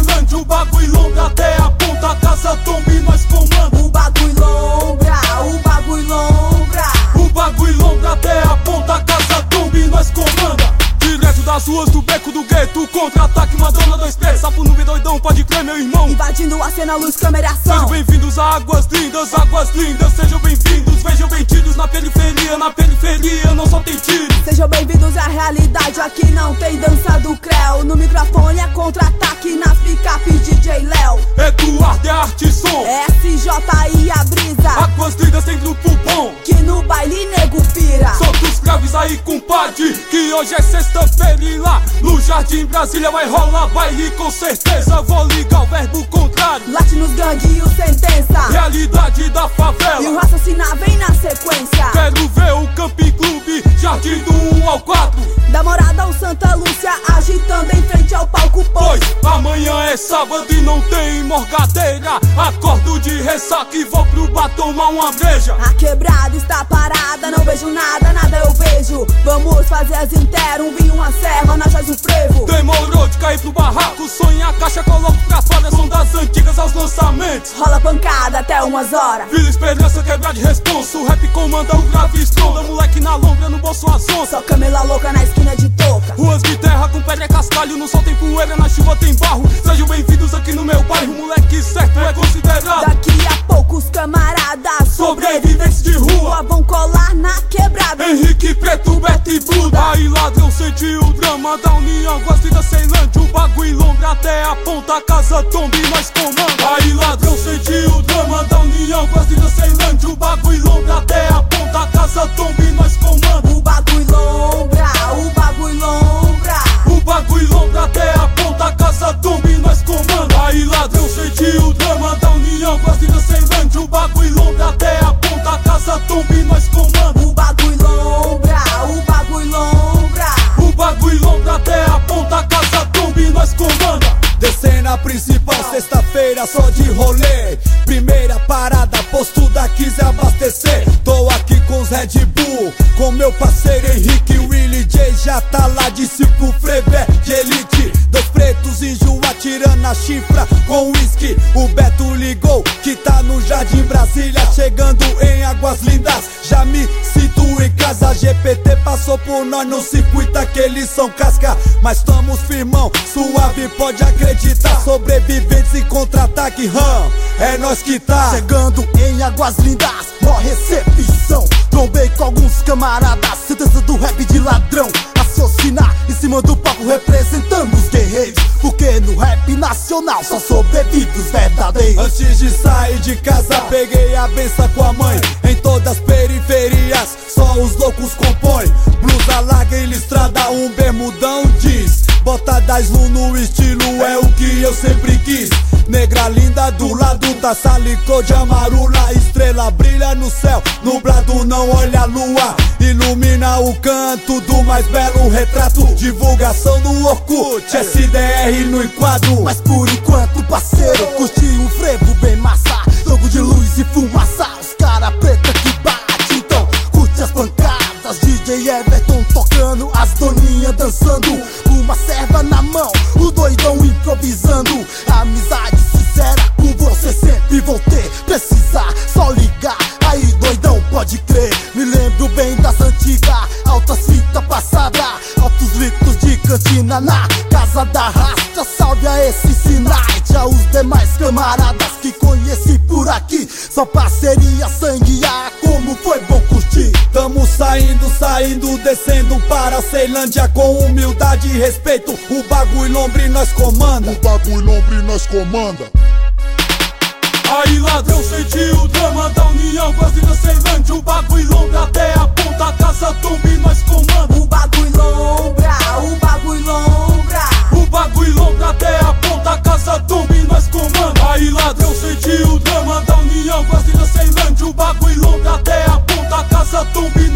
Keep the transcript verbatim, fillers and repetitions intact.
Ceilândia, o bagulho lombra até a ponta, casa tomba e nós comanda. O bagulho lombra, o bagulho lombra. O bagulho lombra até a ponta, casa tomba e nós comanda. Direto das ruas do beco do gueto, contra-ataque, Madonna dois pés. Sapo no doidão, pode crer meu irmão. Invadindo a cena, luz, câmera e ação. Sejam bem-vindos a Águas Lindas, Águas Lindas. Sejam bem-vindos, vejam bem-vindos na periferia. Na periferia não só tem tiro. Sejam bem-vindos à realidade, aqui não tem dança do creu. No microfone é contra-ataque, nas picape D J Léo. Eduardo é arte e som, S J I a brisa. Águas Lindas tem grupo bom, que no baile nego pira. Solta os graves aí, compadre, que hoje é sexta-feira e lá no Jardim Brasília vai rolar baile com certeza. Vou ligar o verbo contrário, late nos gangue e o sentença. Realidade da favela, e o raciocinar vem na sequência. Quero ver o Camping Clube, Jardim do um ao quatro. Da Morada ao Santa Lúcia, agitando em frente ao palco, pois amanhã é sábado e não tem morgadeira. Acordo de ressaca e vou pro bar tomar uma breja. A quebrada está parada, não vejo nada, nada eu vejo. Vamos fazer as interas, um vinho, uma serra, nós faz o frevo. Demorou de cair pro barraco, sonha a caixa, coloco pra fora. São das antigas aos lançamentos, rola pancada até umas horas. Vila Esperança, quebrar de responso, o rap comanda o grave estronda. Moleque na lombra, no bolso as onças. Só camela louca na esquina de toca. Ruas de terra com pedra e cascalho, no sol tem poeira, na chuva tem barro. Sejam bem-vindos aqui no meu bairro, moleque certo é considerado. Daqui a pouco os camaradas sobreviventes de rua vão colar na quebrada. Henrique, Preto, Beto e Buda. Aí ladrão sentiu o drama da união, Águas Lindas, Ceilândia, o bagulho lombra até a ponta, casa tomba e nós comanda. Aí ladrão sentiu o drama da união, Águas Lindas, Ceilândia, o bagulho lombra até a ponta, casa tomba e nós comanda. O bagulho lombra, o bagulho lombra. O bagulho lombra até a ponta, casa tomba e nós comanda. Aí ladrão sentiu o drama da união, Águas Lindas, Ceilândia, o bagulho lombra até a ponta, casa tomba e nós comanda. O bagulho lombra, o bagulho lombra. O bagulho lombra até a ponta, casa tomba e nós comanda. Descendo a principal, sexta-feira só de rolê. Primeira parada, posto da quinze abastecer. Tô aqui com os Red Bull, com meu parceiro Henrique. Willie J já tá lá, discípulo Frevé de elite. Dois pretos em Juá tirando a chifra com whisky. O Beto ligou que tá no Jardim Brasília, chegando em Águas Lindas. Já me sinto em casa, G P T passou por nós no circuito, aqueles são casca. Mas estamos firmão, suave, pode acreditar. Sobreviventes em contra-ataque, hum, é nós que tá. Chegando em Águas Lindas, mó recepção. Trombei com alguns camaradas, sentença do rap de ladrão. Raciocinar em cima do palco representando os guerreiros, porque no rap nacional só sobrevive os verdadeiros. Antes de sair de casa peguei a benção com a mãe. Em todas as periferias só os loucos compõem. Blusa larga e listrada, um bermudão diz. Bota das lu no estilo é o que eu sempre quis. Negra linda do lado da salicô de amarula. Estrela brilha no céu, nublado não olha a lua. Ilumina o canto do mais belo retrato. Divulgação no Orkut, S D R no enquadro. Mas por enquanto, parceiro, curti um frevo bem massa. Jogo de luz e fumaça, os cara preta que bate. Então curte as pancadas, D J Everton tocando, as doninhas dançando, uma serva na mão, o doidão improvisando. Amizade sincera com você sempre vou ter. Precisar, só ligar, aí doidão pode crer. Me lembro bem das antigas, altas fitas passadas, altos litros de cantina na casa da rasta. Salve a esse Sinite, a os demais camaradas que conheci por aqui. Só parceria, sangue, ah, como foi bom curtir. Tamo saindo, saindo, descendo para a Ceilândia com humildade e respeito. O bagulho lombre nós comanda. O bagulho lombre nós comanda. Aí ladrão sentiu o drama da união, Águas Lindas, Ceilândia, o bagulho lombra até a ponta, casa tomba e nós comanda. O bagulho lombra, o bagulho lombra. O bagulho lombra até a ponta, casa tomba e nós comanda. Aí ladrão sentiu o drama da união, Águas Lindas, Ceilândia, o bagulho lombra até a ponta, casa tomba e